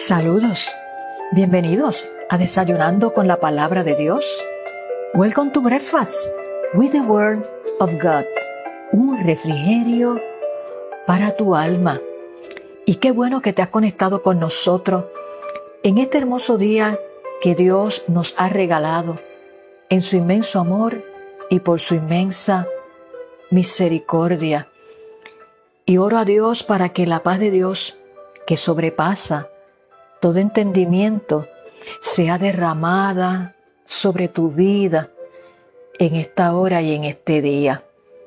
Saludos, bienvenidos a Desayunando con la Palabra de Dios. Welcome to Breakfast with the Word of God. Un refrigerio para tu alma. Y qué bueno que te has conectado con nosotros en este hermoso día que Dios nos ha regalado en su inmenso amor y por su inmensa misericordia. Y oro a Dios para que la paz de Dios, que sobrepasa todo entendimiento, sea derramada sobre tu vida en esta hora y en este día.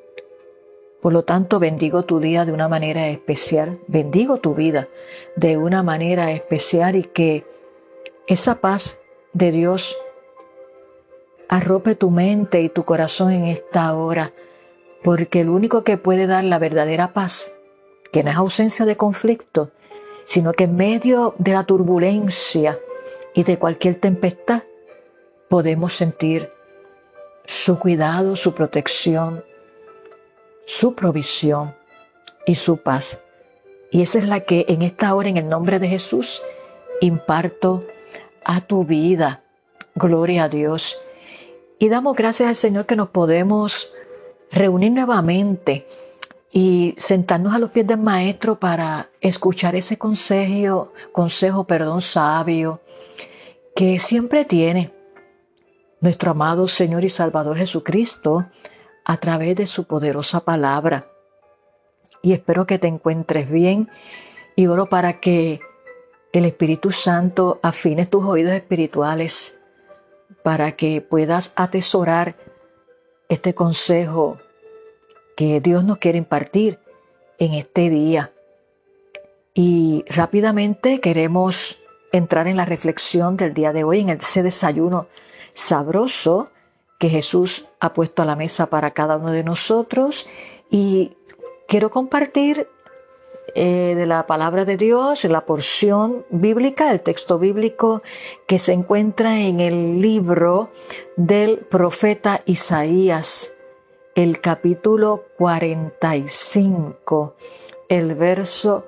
Por lo tanto, bendigo tu día de una manera especial, bendigo tu vida de una manera especial y que esa paz de Dios arrope tu mente y tu corazón en esta hora, porque el único que puede dar la verdadera paz, que no es ausencia de conflicto, sino que en medio de la turbulencia y de cualquier tempestad podemos sentir su cuidado, su protección, su provisión y su paz. Y esa es la que en esta hora, en el nombre de Jesús, imparto a tu vida. Gloria a Dios. Y damos gracias al Señor que nos podemos reunir nuevamente y sentarnos a los pies del Maestro para escuchar ese consejo sabio que siempre tiene nuestro amado Señor y Salvador Jesucristo a través de su poderosa palabra. Y espero que te encuentres bien y oro para que el Espíritu Santo afine tus oídos espirituales para que puedas atesorar este consejo que Dios nos quiere impartir en este día. Y rápidamente queremos entrar en la reflexión del día de hoy, en ese desayuno sabroso que Jesús ha puesto a la mesa para cada uno de nosotros. Y quiero compartir de la palabra de Dios, la porción bíblica, el texto bíblico que se encuentra en el libro del profeta Isaías, el capítulo 45, el verso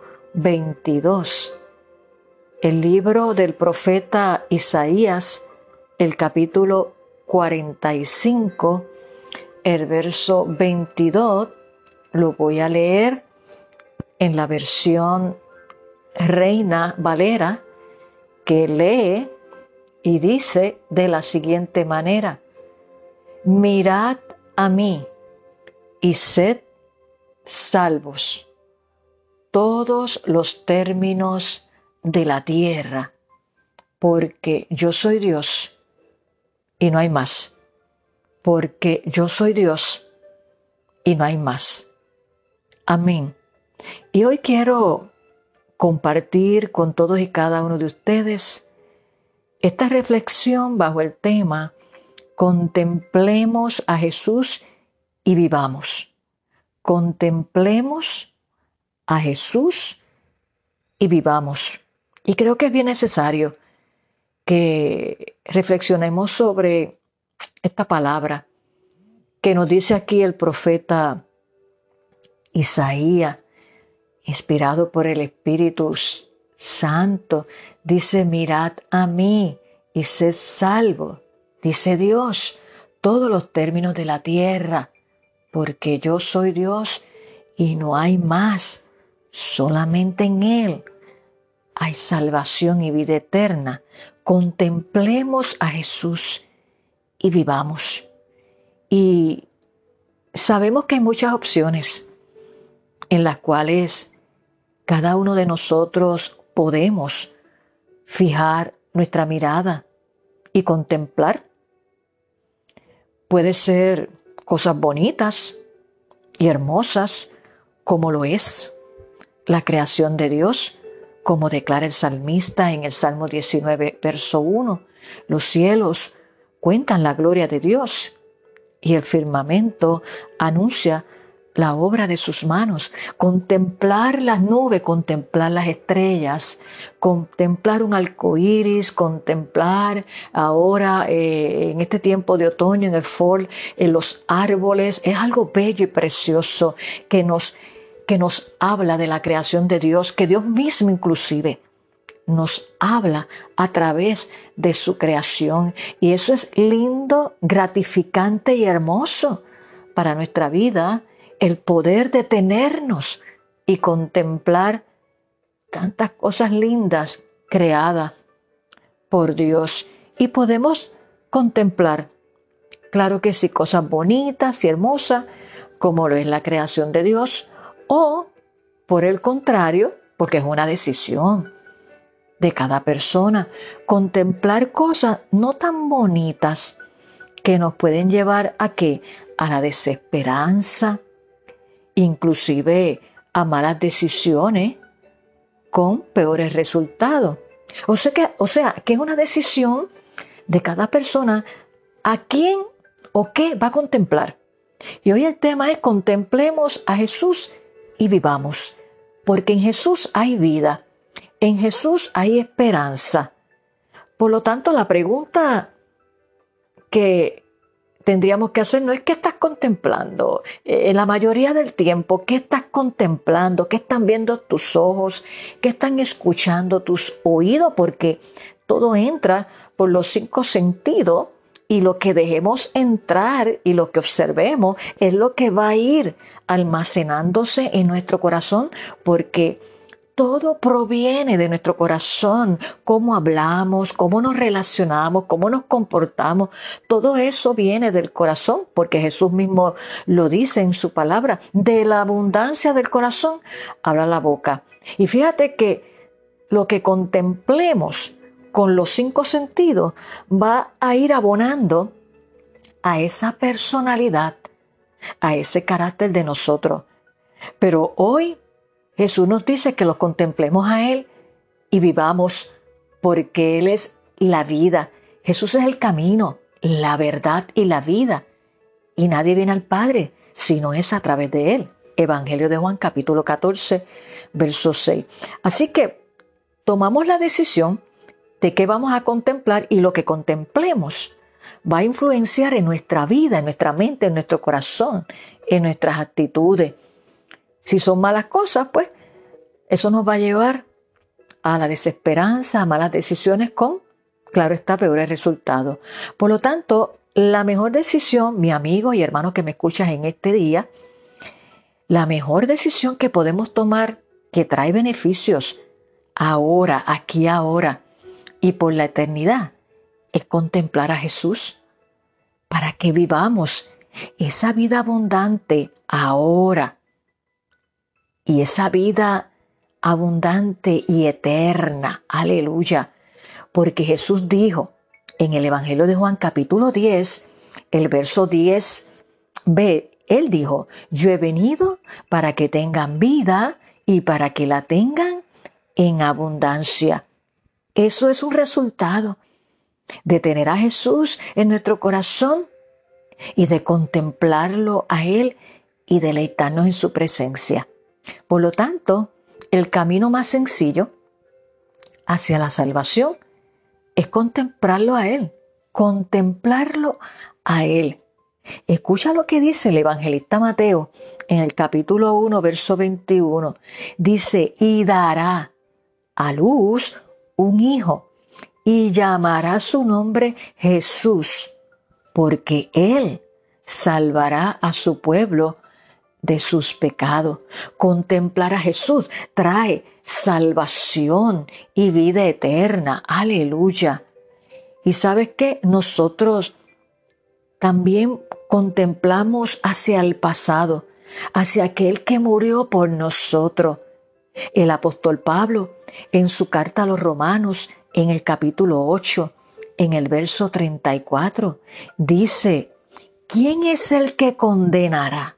22. El libro del profeta Isaías, el capítulo 45, el verso 22, lo voy a leer en la versión Reina Valera, que lee y dice de la siguiente manera: mirad a mí y sed salvos todos los términos de la tierra, porque yo soy Dios y no hay más. Porque yo soy Dios y no hay más. Amén. Y hoy quiero compartir con todos y cada uno de ustedes esta reflexión bajo el tema: contemplemos a Jesús y vivamos. Contemplemos a Jesús y vivamos. Y creo que es bien necesario que reflexionemos sobre esta palabra que nos dice aquí el profeta Isaías, inspirado por el Espíritu Santo. Dice: mirad a mí y sed salvos, dice Dios, todos los términos de la tierra, porque yo soy Dios y no hay más. Solamente en Él hay salvación y vida eterna. Contemplemos a Jesús y vivamos. Y sabemos que hay muchas opciones en las cuales cada uno de nosotros podemos fijar nuestra mirada y contemplar. Puede ser cosas bonitas y hermosas, como lo es la creación de Dios, como declara el salmista en el Salmo 19, verso 1. Los cielos cuentan la gloria de Dios y el firmamento anuncia la obra de sus manos. Contemplar las nubes, contemplar las estrellas, contemplar un arco iris, contemplar ahora en este tiempo de otoño, en el fall, en los árboles, es algo bello y precioso que nos habla de la creación de Dios, que Dios mismo inclusive nos habla a través de su creación. Y eso es lindo, gratificante y hermoso para nuestra vida, el poder detenernos y contemplar tantas cosas lindas creadas por Dios. Y podemos contemplar, claro que sí, cosas bonitas y hermosas, como lo es la creación de Dios, o por el contrario, porque es una decisión de cada persona, contemplar cosas no tan bonitas que nos pueden llevar ¿a qué? A la desesperanza, inclusive a malas decisiones con peores resultados. O sea que es una decisión de cada persona a quién o qué va a contemplar. Y hoy el tema es: contemplemos a Jesús y vivamos, porque en Jesús hay vida, en Jesús hay esperanza. Por lo tanto, la pregunta que tendríamos que hacer no es: ¿qué estás contemplando? En la mayoría del tiempo, ¿qué estás contemplando? ¿Qué están viendo tus ojos? ¿Qué están escuchando tus oídos? Porque todo entra por los 5 sentidos, y lo que dejemos entrar y lo que observemos es lo que va a ir almacenándose en nuestro corazón, porque todo proviene de nuestro corazón. Cómo hablamos, cómo nos relacionamos, cómo nos comportamos, todo eso viene del corazón, porque Jesús mismo lo dice en su palabra: de la abundancia del corazón habla la boca. Y fíjate que lo que contemplemos con los 5 sentidos va a ir abonando a esa personalidad, a ese carácter de nosotros. Pero hoy Jesús nos dice que lo contemplemos a Él y vivamos, porque Él es la vida. Jesús es el camino, la verdad y la vida. Y nadie viene al Padre si no es a través de Él. Evangelio de Juan, capítulo 14, verso 6. Así que tomamos la decisión de qué vamos a contemplar, y lo que contemplemos va a influenciar en nuestra vida, en nuestra mente, en nuestro corazón, en nuestras actitudes. Si son malas cosas, pues eso nos va a llevar a la desesperanza, a malas decisiones con, claro está, peores resultados. Por lo tanto, la mejor decisión, mi amigo y hermano que me escuchas en este día, la mejor decisión que podemos tomar, que trae beneficios ahora, aquí ahora y por la eternidad, es contemplar a Jesús, para que vivamos esa vida abundante ahora, y esa vida abundante y eterna. Aleluya. Porque Jesús dijo en el Evangelio de Juan capítulo 10, el verso 10b, Él dijo: yo he venido para que tengan vida y para que la tengan en abundancia. Eso es un resultado de tener a Jesús en nuestro corazón y de contemplarlo a Él y deleitarnos en su presencia. Por lo tanto, el camino más sencillo hacia la salvación es contemplarlo a Él, contemplarlo a Él. Escucha lo que dice el evangelista Mateo en el capítulo 1, verso 21. Dice: y dará a luz un hijo, y llamará su nombre Jesús, porque Él salvará a su pueblo de sus pecados. Contemplar a Jesús trae salvación y vida eterna. Aleluya. Y ¿sabes qué? Nosotros también contemplamos hacia el pasado, hacia aquel que murió por nosotros. El apóstol Pablo, en su carta a los Romanos, en el capítulo 8, en el verso 34, dice: ¿quién es el que condenará?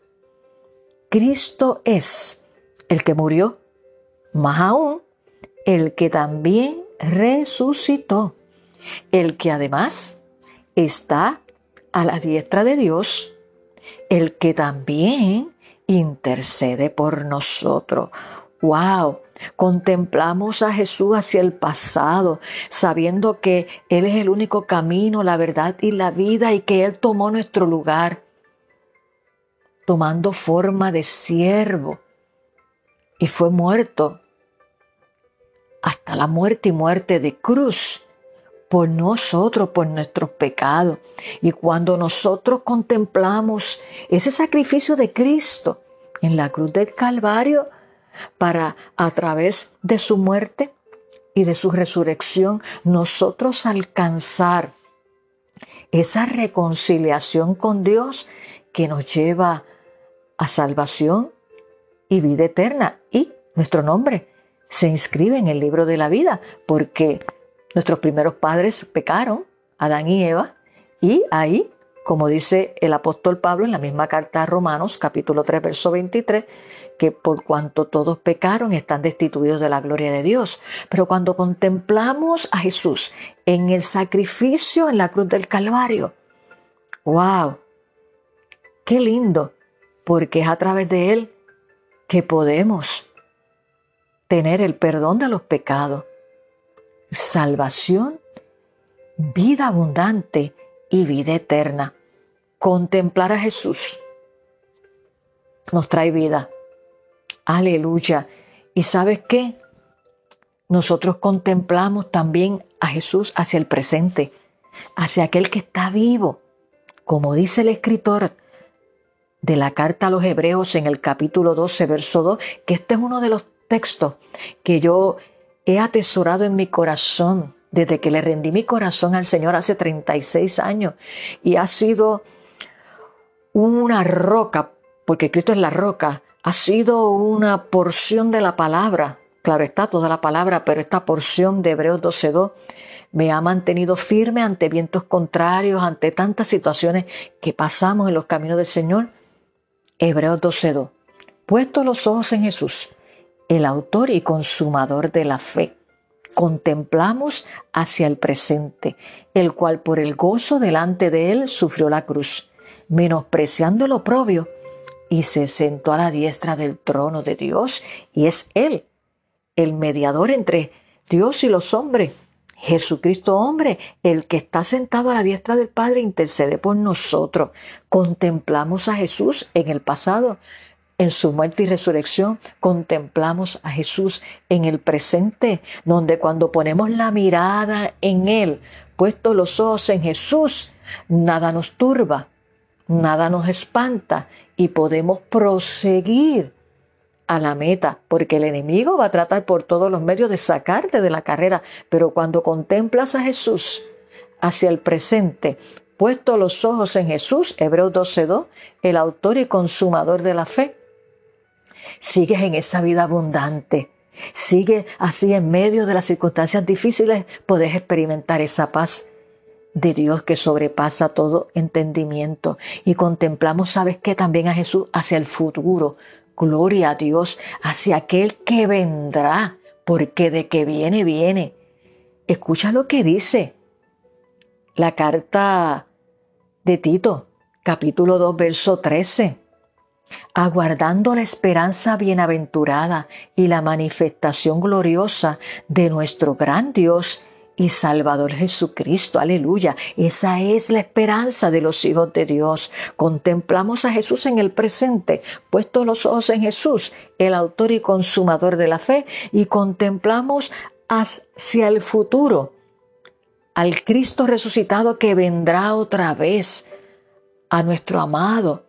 Cristo es el que murió, más aún el que también resucitó, el que además está a la diestra de Dios, el que también intercede por nosotros. ¡Wow! Contemplamos a Jesús hacia el pasado, sabiendo que Él es el único camino, la verdad y la vida, y que Él tomó nuestro lugar, tomando forma de siervo, y fue muerto hasta la muerte y muerte de cruz por nosotros, por nuestros pecados. Y cuando nosotros contemplamos ese sacrificio de Cristo en la cruz del Calvario, para a través de su muerte y de su resurrección, nosotros alcanzar esa reconciliación con Dios que nos lleva a salvación y vida eterna. Y nuestro nombre se inscribe en el libro de la vida, porque nuestros primeros padres pecaron, Adán y Eva, y ahí, como dice el apóstol Pablo en la misma carta a Romanos, capítulo 3, verso 23, que por cuanto todos pecaron están destituidos de la gloria de Dios. Pero cuando contemplamos a Jesús en el sacrificio en la cruz del Calvario, ¡wow! ¡Qué lindo! Porque es a través de Él que podemos tener el perdón de los pecados, salvación, vida abundante y vida eterna. Contemplar a Jesús nos trae vida. Aleluya. ¿Y sabes qué? Nosotros contemplamos también a Jesús hacia el presente, hacia aquel que está vivo. Como dice el escritor de la carta a los Hebreos en el capítulo 12, verso 2, que este es uno de los textos que yo he atesorado en mi corazón desde que le rendí mi corazón al Señor hace 36 años. Y ha sido una roca, porque Cristo es la roca, ha sido una porción de la palabra. Claro está toda la palabra, pero esta porción de Hebreos 12:2 me ha mantenido firme ante vientos contrarios, ante tantas situaciones que pasamos en los caminos del Señor. Hebreos 12:2. Puestos los ojos en Jesús, el autor y consumador de la fe, contemplamos hacia el presente, el cual por el gozo delante de él sufrió la cruz, menospreciando el oprobio, y se sentó a la diestra del trono de Dios, y es Él, el mediador entre Dios y los hombres, Jesucristo hombre, el que está sentado a la diestra del Padre, intercede por nosotros. Contemplamos a Jesús en el pasado, en su muerte y resurrección. Contemplamos a Jesús en el presente, donde cuando ponemos la mirada en Él, puestos los ojos en Jesús, nada nos turba, nada nos espanta y podemos proseguir a la meta, porque el enemigo va a tratar por todos los medios de sacarte de la carrera, pero cuando contemplas a Jesús hacia el presente, puestos los ojos en Jesús, Hebreos 12:2, el autor y consumador de la fe, sigues en esa vida abundante, sigues así en medio de las circunstancias difíciles, podés experimentar esa paz de Dios que sobrepasa todo entendimiento. Y contemplamos, ¿sabes qué? También a Jesús hacia el futuro. Gloria a Dios, hacia aquel que vendrá, porque de que viene, viene. Escucha lo que dice la carta de Tito, capítulo 2, verso 13. Aguardando la esperanza bienaventurada y la manifestación gloriosa de nuestro gran Dios y Salvador Jesucristo. Aleluya. Esa es la esperanza de los hijos de Dios. Contemplamos a Jesús en el presente, puestos los ojos en Jesús, el autor y consumador de la fe, y contemplamos hacia el futuro, al Cristo resucitado que vendrá otra vez, a nuestro amado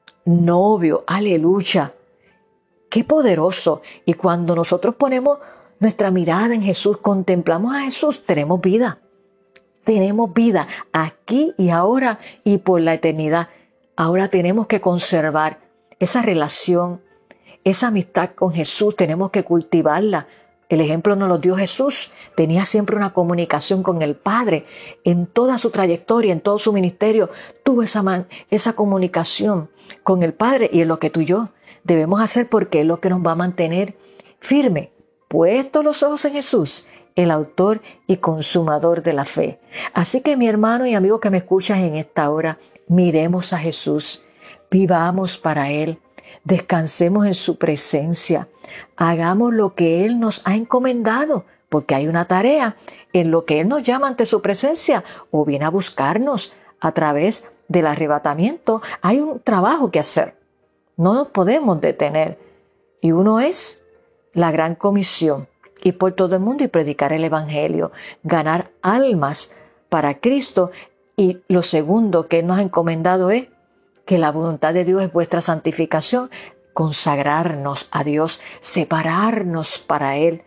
novio. Aleluya. Qué poderoso. Y cuando nosotros ponemos nuestra mirada en Jesús, contemplamos a Jesús, tenemos vida. Tenemos vida aquí y ahora y por la eternidad. Ahora tenemos que conservar esa relación, esa amistad con Jesús, tenemos que cultivarla. El ejemplo nos lo dio Jesús. Tenía siempre una comunicación con el Padre. En toda su trayectoria, en todo su ministerio, tuvo esa comunicación con el Padre, y es lo que tú y yo debemos hacer, porque es lo que nos va a mantener firme. Puestos los ojos en Jesús, el autor y consumador de la fe. Así que mi hermano y amigo que me escuchas en esta hora, miremos a Jesús, vivamos para Él, descansemos en su presencia, hagamos lo que Él nos ha encomendado, porque hay una tarea en lo que Él nos llama ante su presencia, o viene a buscarnos a través del arrebatamiento. Hay un trabajo que hacer, no nos podemos detener, y uno es la gran comisión, ir por todo el mundo y predicar el Evangelio, ganar almas para Cristo. Y lo segundo que nos ha encomendado es que la voluntad de Dios es vuestra santificación, consagrarnos a Dios, separarnos para Él,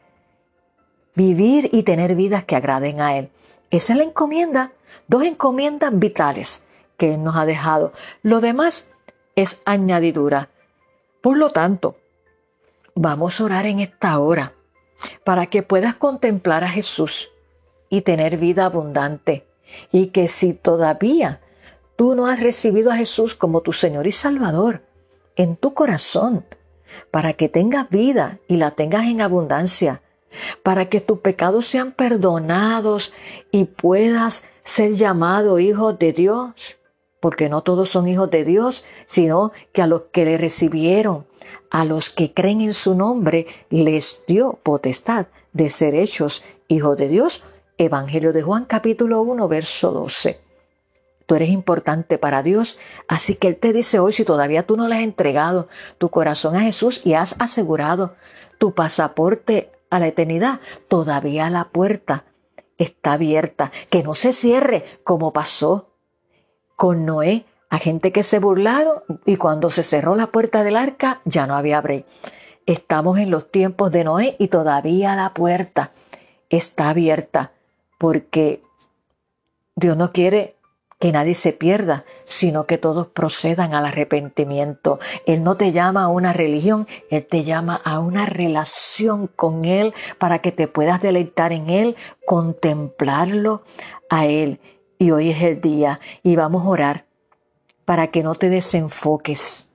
vivir y tener vidas que agraden a Él. Esa es la encomienda, 2 encomiendas vitales que Él nos ha dejado. Lo demás es añadidura. Por lo tanto, vamos a orar en esta hora para que puedas contemplar a Jesús y tener vida abundante. Y que si todavía tú no has recibido a Jesús como tu Señor y Salvador en tu corazón, para que tengas vida y la tengas en abundancia, para que tus pecados sean perdonados y puedas ser llamado hijo de Dios, porque no todos son hijos de Dios, sino que a los que le recibieron, a los que creen en su nombre, les dio potestad de ser hechos hijos de Dios. Evangelio de Juan capítulo 1 verso 12. Tú eres importante para Dios, así que Él te dice hoy, si todavía tú no le has entregado tu corazón a Jesús y has asegurado tu pasaporte a la eternidad, todavía la puerta está abierta, que no se cierre como pasó con Noé, a gente que se burlaron y cuando se cerró la puerta del arca ya no había break. Estamos en los tiempos de Noé y todavía la puerta está abierta, porque Dios no quiere que nadie se pierda, sino que todos procedan al arrepentimiento. Él no te llama a una religión, Él te llama a una relación con Él para que te puedas deleitar en Él, contemplarlo a Él. Y hoy es el día y vamos a orar para que no te desenfoques,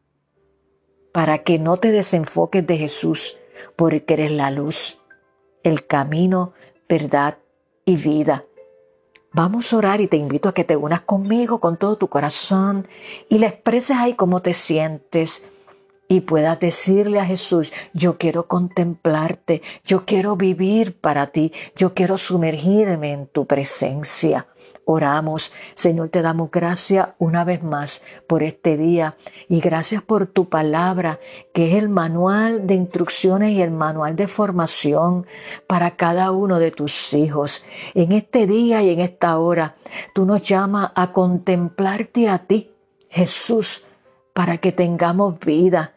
para que no te desenfoques de Jesús, porque eres la luz, el camino, verdad y vida. Vamos a orar y te invito a que te unas conmigo con todo tu corazón y le expreses ahí cómo te sientes y puedas decirle a Jesús, yo quiero contemplarte, yo quiero vivir para ti, yo quiero sumergirme en tu presencia. Oramos, Señor, te damos gracias una vez más por este día y gracias por tu palabra, que es el manual de instrucciones y el manual de formación para cada uno de tus hijos. En este día y en esta hora, tú nos llamas a contemplarte a ti, Jesús, para que tengamos vida.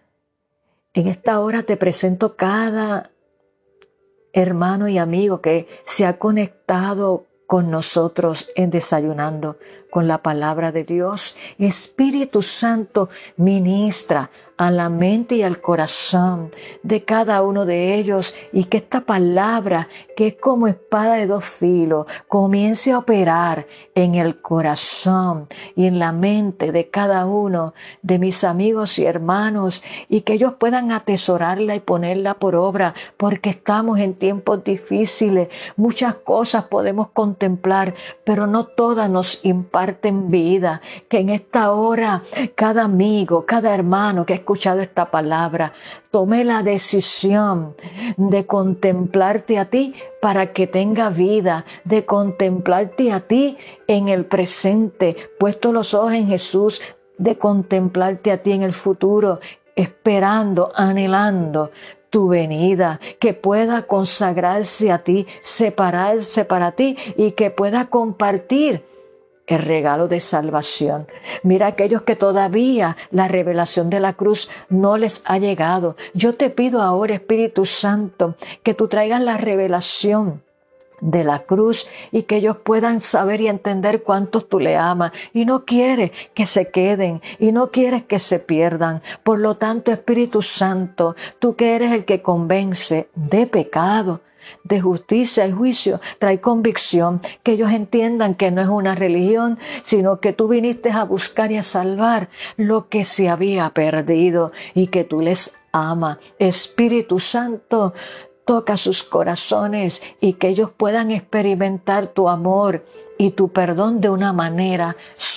En esta hora te presento cada hermano y amigo que se ha conectado con nosotros en Desayunando con la Palabra de Dios. Espíritu Santo, ministra a la mente y al corazón de cada uno de ellos y que esta palabra, que es como espada de 2 filos, comience a operar en el corazón y en la mente de cada uno de mis amigos y hermanos y que ellos puedan atesorarla y ponerla por obra, porque estamos en tiempos difíciles. Muchas cosas podemos contemplar, pero no todas nos imparten vida. Que en esta hora cada amigo, cada hermano que ha escuchado esta palabra, tome la decisión de contemplarte a ti para que tenga vida, de contemplarte a ti en el presente, puesto los ojos en Jesús, de contemplarte a ti en el futuro, esperando, anhelando tu venida, que pueda consagrarse a ti, separarse para ti y que pueda compartir el regalo de salvación. Mira aquellos que todavía la revelación de la cruz no les ha llegado. Yo te pido ahora, Espíritu Santo, que tú traigas la revelación de la cruz y que ellos puedan saber y entender cuántos tú le amas y no quieres que se queden y no quieres que se pierdan. Por lo tanto, Espíritu Santo, tú que eres el que convence de pecado, de justicia y juicio, trae convicción, que ellos entiendan que no es una religión, sino que tú viniste a buscar y a salvar lo que se había perdido y que tú les amas. Espíritu Santo, toca sus corazones y que ellos puedan experimentar tu amor y tu perdón de una manera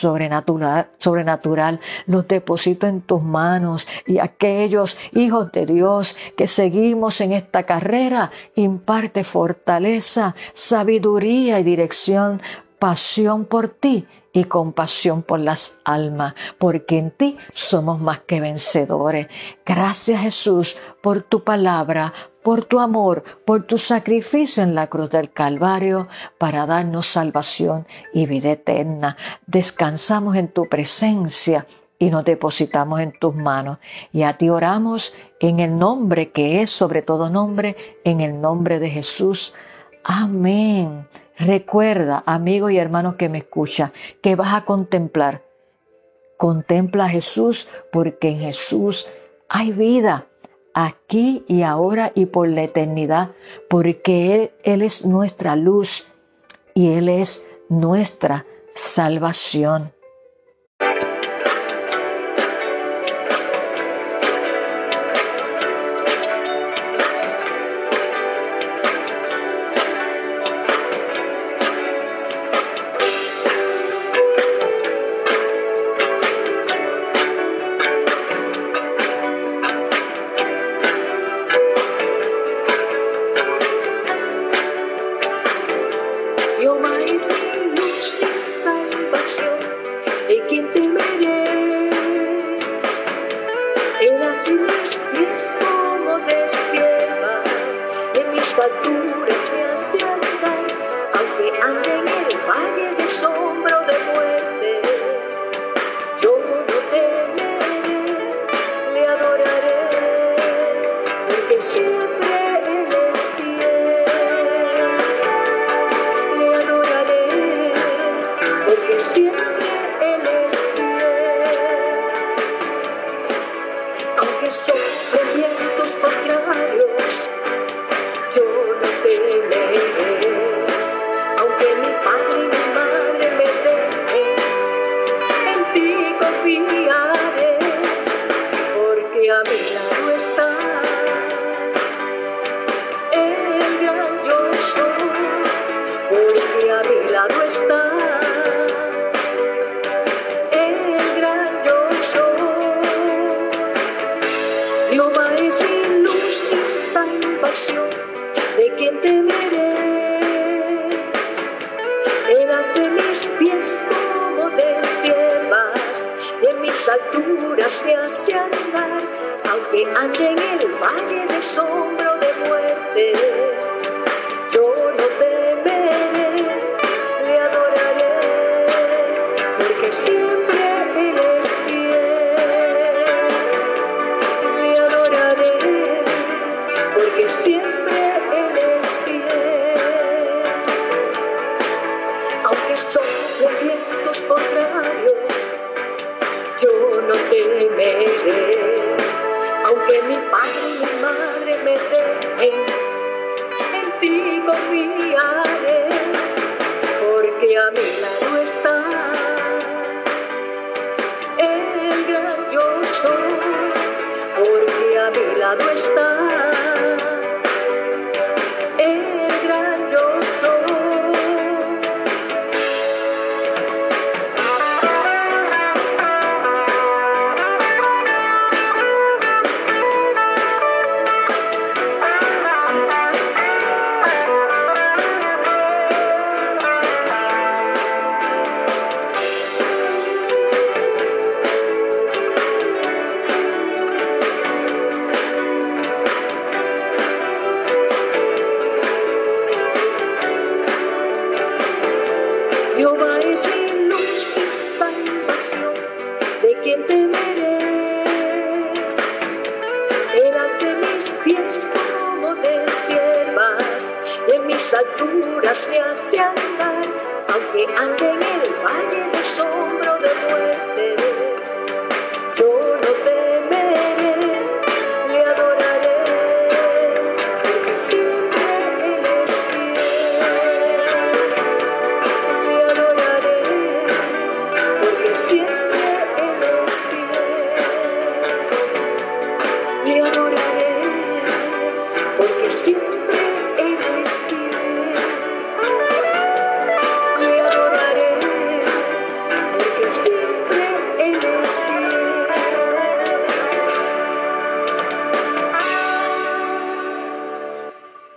sobrenatural. Los deposito en tus manos y aquellos hijos de Dios que seguimos en esta carrera, imparte fortaleza, sabiduría y dirección, pasión por ti y compasión por las almas, porque en ti somos más que vencedores. Gracias, Jesús, por tu palabra, por tu amor, por tu sacrificio en la cruz del Calvario para darnos salvación y vida eterna. Descansamos en tu presencia y nos depositamos en tus manos. Y a ti oramos en el nombre que es sobre todo nombre, en el nombre de Jesús. Amén. Recuerda, amigo y hermano que me escucha, que vas a contemplar. Contempla a Jesús, porque en Jesús hay vida, aquí y ahora y por la eternidad, porque Él es nuestra luz y Él es nuestra salvación.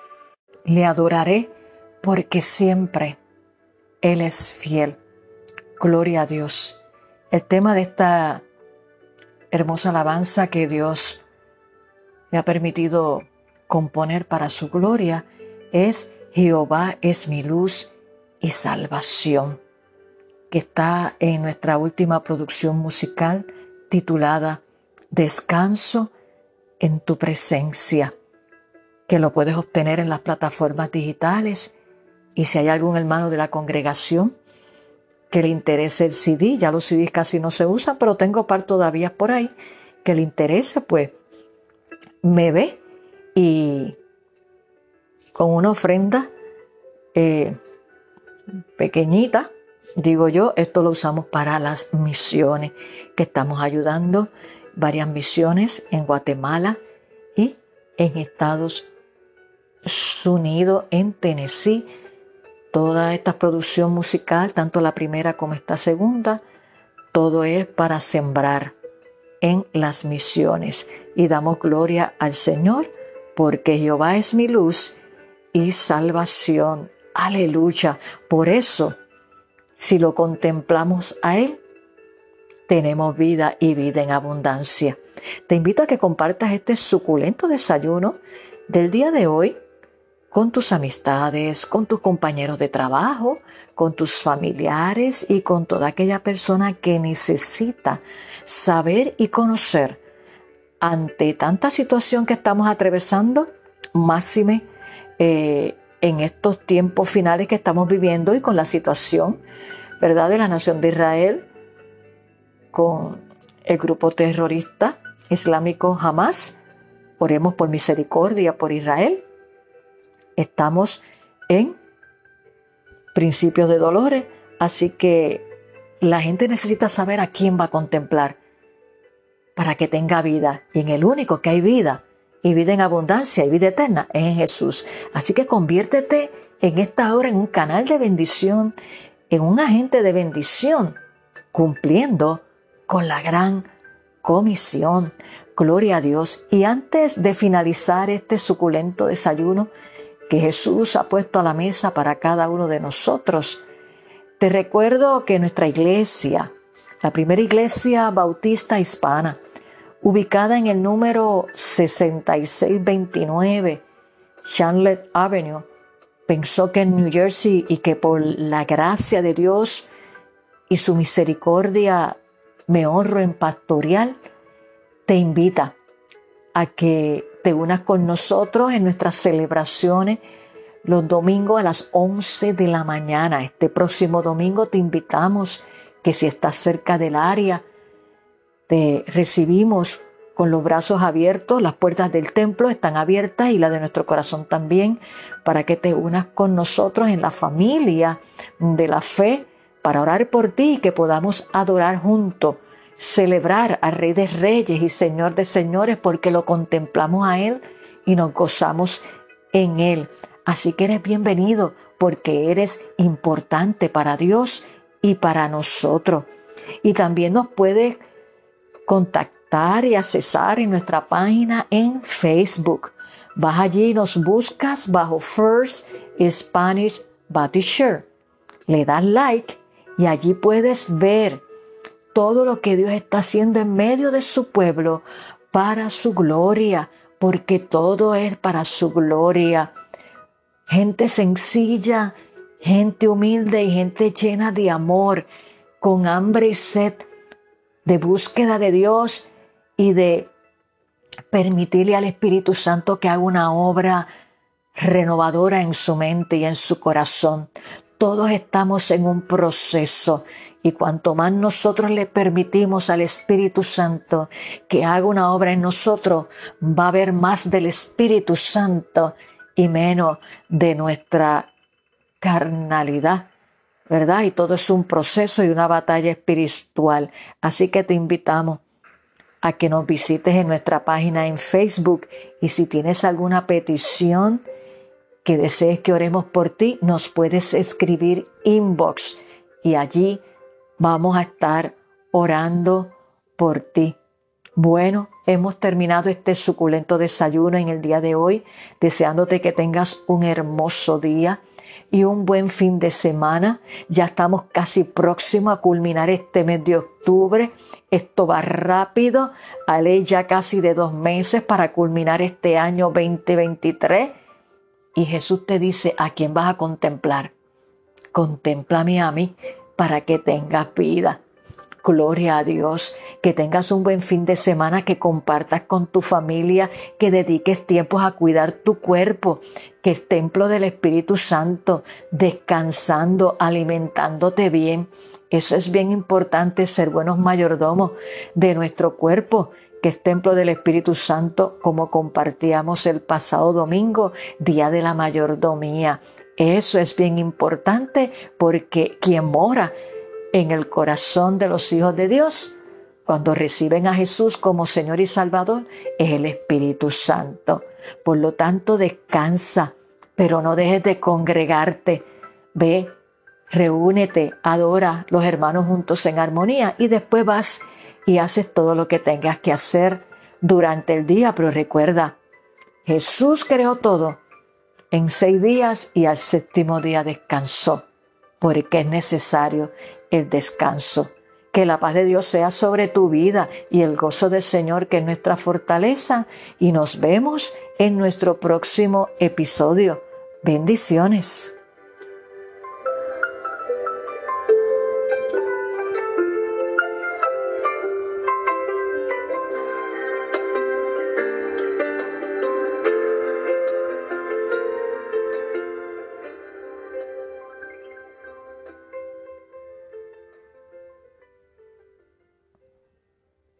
Le adoraré porque siempre Él es fiel. Gloria a Dios. El tema de esta hermosa alabanza que Dios me ha permitido componer para su gloria es Jehová es mi luz y salvación, que está en nuestra última producción musical titulada Descanso en tu presencia, que lo puedes obtener en las plataformas digitales. Y si hay algún hermano de la congregación que le interese el CD, ya los CDs casi no se usan, pero tengo par todavía por ahí, que le interese, pues me ve y con una ofrenda pequeñita, digo yo, esto lo usamos para las misiones, que estamos ayudando varias misiones en Guatemala y en Estados Unidos, en Tennessee. Toda esta producción musical, tanto la primera como esta segunda, todo es para sembrar en las misiones. Y damos gloria al Señor, porque Jehová es mi luz y salvación. Aleluya. Por eso, si lo contemplamos a Él, tenemos vida y vida en abundancia. Te invito a que compartas este suculento desayuno del día de hoy con tus amistades, con tus compañeros de trabajo, con tus familiares y con toda aquella persona que necesita saber y conocer ante tanta situación que estamos atravesando, máxime en estos tiempos finales que estamos viviendo y con la situación, ¿verdad?, de la nación de Israel, con el grupo terrorista islámico Hamas. Oremos por misericordia por Israel. Estamos en principios de dolores, así que la gente necesita saber a quién va a contemplar para que tenga vida. Y en el único que hay vida, y vida en abundancia, y vida eterna, es en Jesús. Así que conviértete en esta hora en un canal de bendición, en un agente de bendición, cumpliendo con la gran comisión. Gloria a Dios. Y antes de finalizar este suculento desayuno que Jesús ha puesto a la mesa para cada uno de nosotros, te recuerdo que nuestra iglesia, la primera iglesia bautista hispana, ubicada en el número 6629 Chandler Avenue, Pennsauken, New Jersey, y que por la gracia de Dios y su misericordia me honro en pastorear, te invita a que te unas con nosotros en nuestras celebraciones los domingos a las 11 de la mañana. Este próximo domingo te invitamos que si estás cerca del área, te recibimos con los brazos abiertos. Las puertas del templo están abiertas y la de nuestro corazón también, para que te unas con nosotros en la familia de la fe, para orar por ti y que podamos adorar juntos, celebrar al Rey de Reyes y Señor de Señores, porque lo contemplamos a Él y nos gozamos en Él. Así que eres bienvenido, porque eres importante para Dios y para nosotros. Y también nos puedes contactar y accesar en nuestra página en Facebook. Vas allí y nos buscas bajo First Spanish Baptist Church. Le das like y allí puedes ver todo lo que Dios está haciendo en medio de su pueblo para su gloria, porque todo es para su gloria. Gente sencilla, gente humilde y gente llena de amor, con hambre y sed de búsqueda de Dios y de permitirle al Espíritu Santo que haga una obra renovadora en su mente y en su corazón. Todos estamos en un proceso, y cuanto más nosotros le permitimos al Espíritu Santo que haga una obra en nosotros, va a haber más del Espíritu Santo y menos de nuestra carnalidad, ¿verdad? Y todo es un proceso y una batalla espiritual. Así que te invitamos a que nos visites en nuestra página en Facebook, y si tienes alguna petición que desees que oremos por ti, nos puedes escribir inbox y allí vamos a estar orando por ti. Bueno, hemos terminado este suculento desayuno en el día de hoy, deseándote que tengas un hermoso día, y un buen fin de semana. Ya estamos casi próximos a culminar este mes de octubre. Esto va rápido, a ley ya casi de 2 meses para culminar este año 2023. Y Jesús te dice, ¿a quién vas a contemplar? Contémplame a mí para que tengas vida. Gloria a Dios, que tengas un buen fin de semana, que compartas con tu familia, que dediques tiempos a cuidar tu cuerpo, que es templo del Espíritu Santo, descansando, alimentándote bien. Eso es bien importante, ser buenos mayordomos de nuestro cuerpo, que es templo del Espíritu Santo, como compartíamos el pasado domingo, día de la mayordomía. Eso es bien importante porque quien mora en el corazón de los hijos de Dios, cuando reciben a Jesús como Señor y Salvador, es el Espíritu Santo. Por lo tanto, descansa, pero no dejes de congregarte. Ve, reúnete, adora los hermanos juntos en armonía y después vas y haces todo lo que tengas que hacer durante el día. Pero recuerda, Jesús creó todo en 6 días y al 7º día descansó, porque es necesario el descanso. Que la paz de Dios sea sobre tu vida y el gozo del Señor, que es nuestra fortaleza. Y nos vemos en nuestro próximo episodio. Bendiciones.